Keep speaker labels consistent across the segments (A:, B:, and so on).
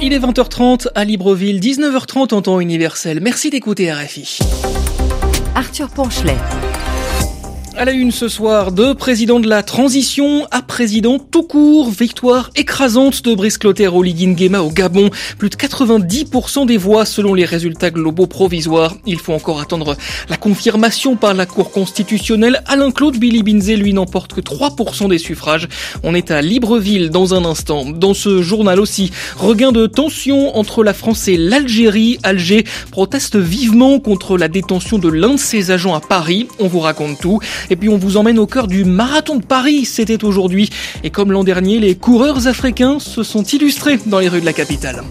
A: Il est 20h30 à Libreville, 19h30 en temps universel. Merci d'écouter RFI.
B: Arthur Ponchelet.
A: À la une ce soir, de président de la transition à président tout court, victoire écrasante de Brice Clotaire Oligui Nguema au Gabon. Plus de 90% des voix selon les résultats globaux provisoires. Il faut encore attendre la confirmation par la Cour constitutionnelle. Alain-Claude Bilibinzé, lui, n'emporte que 3% des suffrages. On est à Libreville dans un instant. Dans ce journal aussi, regain de tension entre la France et l'Algérie. Alger proteste vivement contre la détention de l'un de ses agents à Paris. On vous raconte tout. Et puis on vous emmène au cœur du marathon de Paris, c'était aujourd'hui. Et comme l'an dernier, les coureurs africains se sont illustrés dans les rues de la capitale.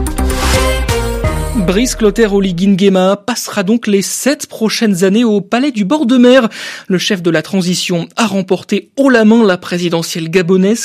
A: Brice Clotaire Oligui Nguema passera donc les 7 prochaines années au palais du bord de mer. Le chef de la transition a remporté haut la main la présidentielle gabonaise,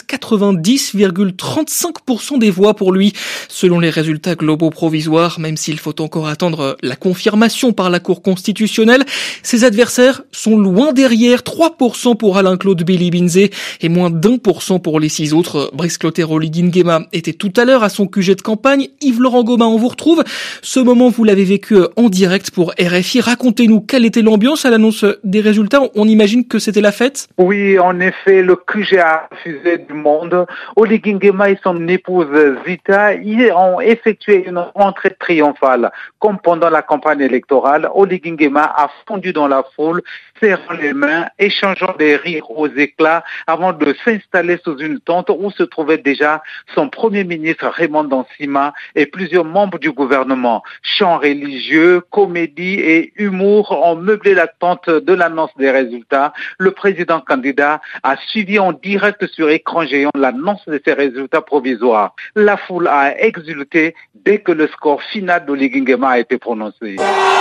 A: 90,35% des voix pour lui, selon les résultats globaux provisoires, même s'il faut encore attendre la confirmation par la Cour constitutionnelle. Ses adversaires sont loin derrière, 3% pour Alain-Claude Bilibinzé et moins d'1% pour les 6 autres. Brice Clotaire Oligui Nguema était tout à l'heure à son QG de campagne. Yves-Laurent Gomin, on vous retrouve. Ce moment, vous l'avez vécu en direct pour RFI. Racontez-nous quelle était l'ambiance à l'annonce des résultats. On imagine que c'était la fête?
C: Oui, en effet, le QG a refusé du monde. Oligui Nguema et son épouse Zita ils ont effectué une rentrée triomphale. Comme pendant la campagne électorale, Oligui Nguema a fondu dans la foule, serrant les mains, échangeant des rires aux éclats avant de s'installer sous une tente où se trouvait déjà son premier ministre Raymond Dansima et plusieurs membres du gouvernement. Chants religieux, comédie et humour ont meublé la tente de l'annonce des résultats. Le président candidat a suivi en direct sur écran géant l'annonce de ces résultats provisoires. La foule a exulté dès que le score final d'Oligui Nguema a été prononcé.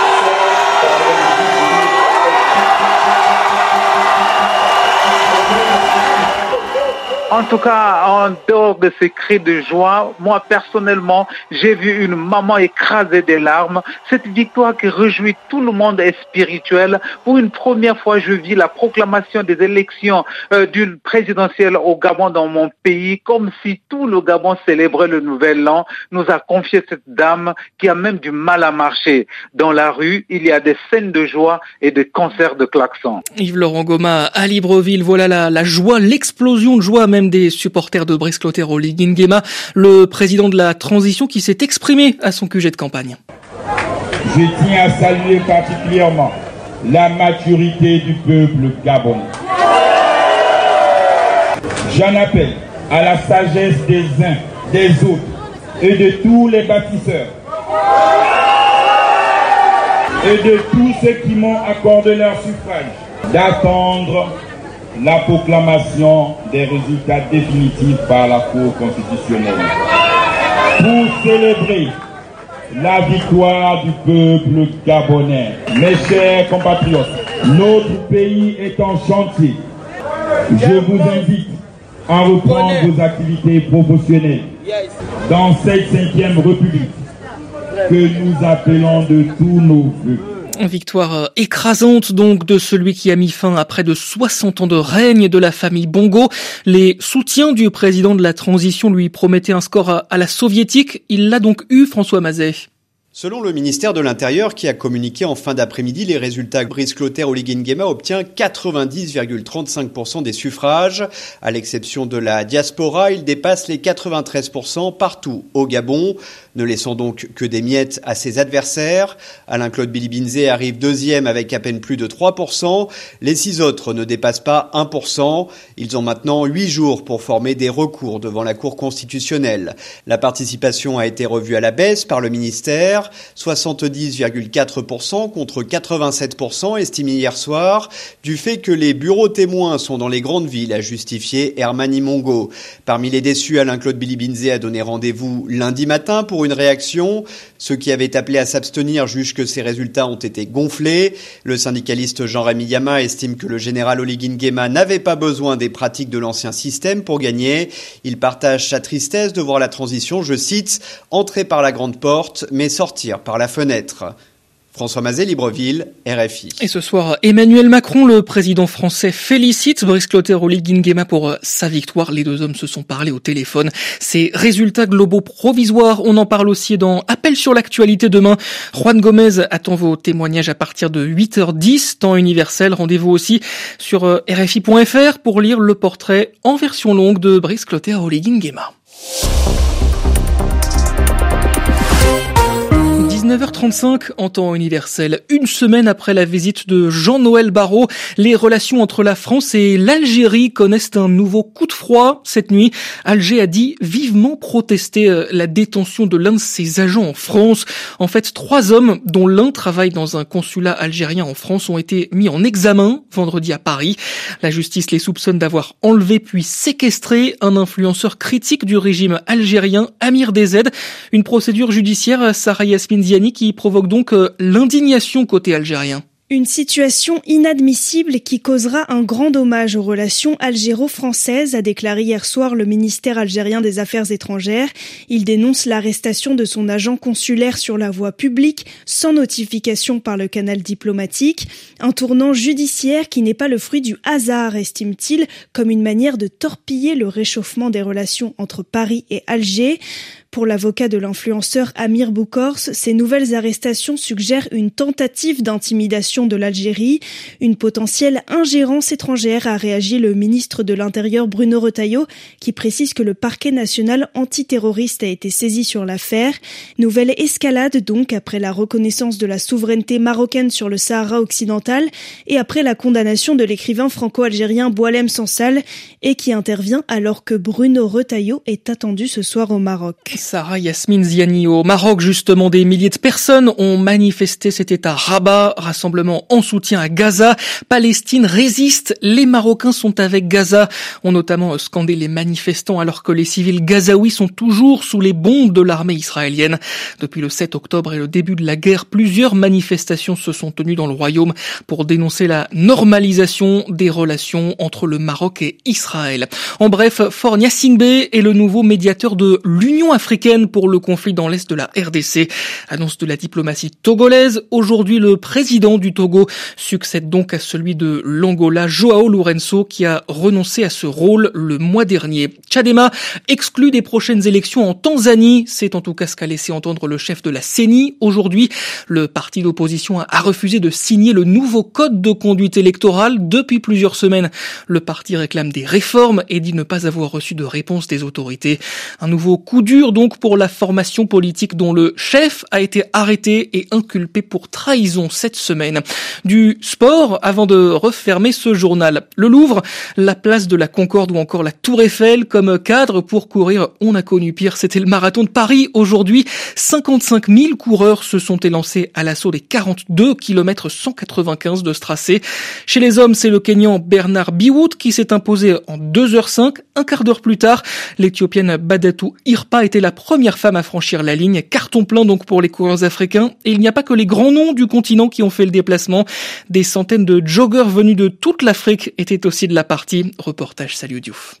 C: En tout cas, en dehors de ces cris de joie, moi personnellement, j'ai vu une maman écraser des larmes. Cette victoire qui réjouit tout le monde est spirituelle. Pour une première fois, je vis la proclamation des élections d'une présidentielle au Gabon dans mon pays, comme si tout le Gabon célébrait le nouvel an, nous a confié cette dame qui a même du mal à marcher. Dans la rue, il y a des scènes de joie et des concerts de klaxons.
A: Yves-Laurent Gomin à Libreville, voilà la joie, l'explosion de joie même des supporters de Brice Clotaire Oligui Nguema, le président de la transition qui s'est exprimé à son QG de campagne.
D: Je tiens à saluer particulièrement la maturité du peuple gabonais. J'en appelle à la sagesse des uns, des autres et de tous les bâtisseurs et de tous ceux qui m'ont accordé leur suffrage d'attendre la proclamation des résultats définitifs par la Cour constitutionnelle pour célébrer la victoire du peuple gabonais. Mes chers compatriotes, notre pays est en chantier. Je vous invite à reprendre vos activités professionnelles dans cette 5e République que nous appelons de tous nos vœux.
A: Victoire écrasante donc de celui qui a mis fin à près de 60 ans de règne de la famille Bongo. Les soutiens du président de la transition lui promettaient un score à la soviétique. Il l'a donc eu, François Mazet.
E: Selon le ministère de l'Intérieur qui a communiqué en fin d'après-midi les résultats, Brice Clotaire Oligui Nguema obtient 90,35% des suffrages. À l'exception de la diaspora, il dépasse les 93% partout au Gabon, ne laissant donc que des miettes à ses adversaires. Alain-Claude Bilibinzé arrive deuxième avec à peine plus de 3%. Les 6 autres ne dépassent pas 1%. Ils ont maintenant 8 jours pour former des recours devant la Cour constitutionnelle. La participation a été revue à la baisse par le ministère. 70,4% contre 87% estimé hier soir, du fait que les bureaux témoins sont dans les grandes villes, a justifié Hermani Mongo. Parmi les déçus, Alain-Claude Bilibinzé a donné rendez-vous lundi matin pour une réaction. Ceux qui avaient appelé à s'abstenir jugent que ces résultats ont été gonflés. Le syndicaliste Jean-Rémy Yama estime que le général Oligui Nguema n'avait pas besoin des pratiques de l'ancien système pour gagner. Il partage sa tristesse de voir la transition, je cite, « entrer par la grande porte, mais sortir par la fenêtre ». François Mazet, Libreville, RFI.
A: Et ce soir, Emmanuel Macron, le président français, félicite Brice Clotaire Oligui Nguema pour sa victoire. Les deux hommes se sont parlé au téléphone. Ces résultats globaux provisoires, on en parle aussi dans Appel sur l'actualité demain. Juan Gomez attend vos témoignages à partir de 8h10, temps universel. Rendez-vous aussi sur RFI.fr pour lire le portrait en version longue de Brice Clotaire Oligui Nguema. 19h35 en temps universel. Une semaine après la visite de Jean-Noël Barrot, les relations entre la France et l'Algérie connaissent un nouveau coup de froid. Cette nuit, Alger a dit vivement protester la détention de l'un de ses agents en France. En fait, 3 hommes, dont l'un travaille dans un consulat algérien en France, ont été mis en examen vendredi à Paris. La justice les soupçonne d'avoir enlevé puis séquestré un influenceur critique du régime algérien, Amir DZ. Une procédure judiciaire, Sarah Yasmine Ziani, qui provoque donc l'indignation côté algérien.
F: Une situation inadmissible qui causera un grand dommage aux relations algéro-françaises, a déclaré hier soir le ministère algérien des Affaires étrangères. Il dénonce l'arrestation de son agent consulaire sur la voie publique, sans notification par le canal diplomatique. Un tournant judiciaire qui n'est pas le fruit du hasard, estime-t-il, comme une manière de torpiller le réchauffement des relations entre Paris et Alger. Pour l'avocat de l'influenceur Amir Boukors, ces nouvelles arrestations suggèrent une tentative d'intimidation de l'Algérie, une potentielle ingérence étrangère, a réagi le ministre de l'Intérieur Bruno Retailleau, qui précise que le parquet national antiterroriste a été saisi sur l'affaire. Nouvelle escalade donc après la reconnaissance de la souveraineté marocaine sur le Sahara occidental et après la condamnation de l'écrivain franco-algérien Boualem Sansal, et qui intervient alors que Bruno Retailleau est attendu ce soir au Maroc.
A: Sarah Yasmine Ziani. Au Maroc, justement, des milliers de personnes ont manifesté. C'était à Rabat, rassemblement en soutien à Gaza. Palestine résiste, les Marocains sont avec Gaza. Ont notamment scandé les manifestants alors que les civils gazaouis sont toujours sous les bombes de l'armée israélienne. Depuis le 7 octobre et le début de la guerre, plusieurs manifestations se sont tenues dans le royaume pour dénoncer la normalisation des relations entre le Maroc et Israël. En bref, Faure Gnassingbé est le nouveau médiateur de l'Union africaine pour le conflit dans l'est de la RDC. Annonce de la diplomatie togolaise. Aujourd'hui, le président du Togo succède donc à celui de l'Angola, Joao Lourenço, qui a renoncé à ce rôle le mois dernier. Tchadema exclu des prochaines élections en Tanzanie. C'est en tout cas ce qu'a laissé entendre le chef de la CENI. Aujourd'hui, le parti d'opposition a refusé de signer le nouveau code de conduite électorale. Depuis plusieurs semaines, le parti réclame des réformes et dit ne pas avoir reçu de réponse des autorités. Un nouveau coup dur donc pour la formation politique dont le chef a été arrêté et inculpé pour trahison cette semaine. Du sport avant de refermer ce journal. Le Louvre, la place de la Concorde ou encore la Tour Eiffel comme cadre pour courir. On a connu pire, c'était le marathon de Paris. Aujourd'hui, 55 000 coureurs se sont élancés à l'assaut des 42 km 195 de ce tracé. Chez les hommes, c'est le Kenyan Bernard Biwout qui s'est imposé en 2h05. Un quart d'heure plus tard, l'Éthiopienne Badatou Irpa était la première femme à franchir la ligne. Carton plein donc pour les coureurs africains. Et il n'y a pas que les grands noms du continent qui ont fait le déplacement. Des centaines de joggeurs venus de toute l'Afrique étaient aussi de la partie. Reportage Salou Diouf.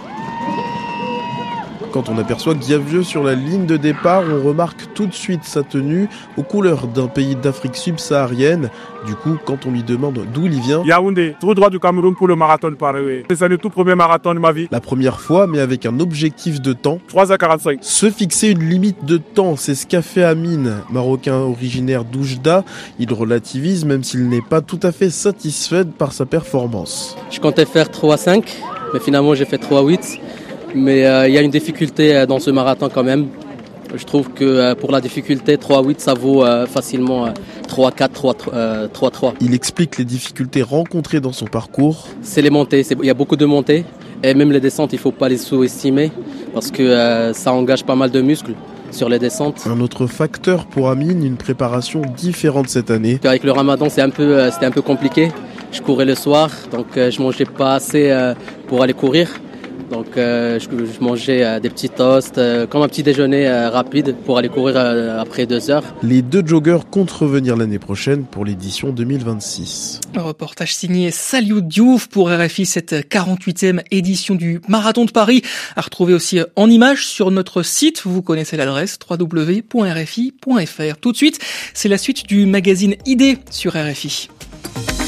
G: Quand on aperçoit Guyavieux sur la ligne de départ, on remarque tout de suite sa tenue aux couleurs d'un pays d'Afrique subsaharienne. Du coup, quand on lui demande d'où il vient...
H: Yaoundé, tout droit du Cameroun pour le marathon de Paris. C'est le tout premier marathon de ma vie.
G: La première fois, mais avec un objectif de temps.
H: 3h45.
G: Se fixer une limite de temps, c'est ce qu'a fait Amine, marocain originaire d'Oujda. Il relativise, même s'il n'est pas tout à fait satisfait par sa performance.
I: Je comptais faire 3,5, mais finalement j'ai fait 3,8. Mais il y a une difficulté dans ce marathon quand même. Je trouve que pour la difficulté, 3,8 ça vaut facilement 3,4, 3,3.
G: Il explique les difficultés rencontrées dans son parcours.
I: C'est les montées, il y a beaucoup de montées. Et même les descentes, il ne faut pas les sous-estimer parce que ça engage pas mal de muscles sur les descentes.
G: Un autre facteur pour Amine, une préparation différente cette année.
I: Avec le ramadan, c'était un peu compliqué. Je courais le soir, donc je mangeais pas assez pour aller courir. Donc je mangeais des petits toasts, comme un petit déjeuner rapide pour aller courir après 2 heures.
G: Les 2 joggeurs comptent revenir l'année prochaine pour l'édition 2026.
A: Un reportage signé Saliou Diouf pour RFI, cette 48e édition du Marathon de Paris. À retrouver aussi en images sur notre site. Vous connaissez l'adresse www.rfi.fr. Tout de suite, c'est la suite du magazine ID sur RFI.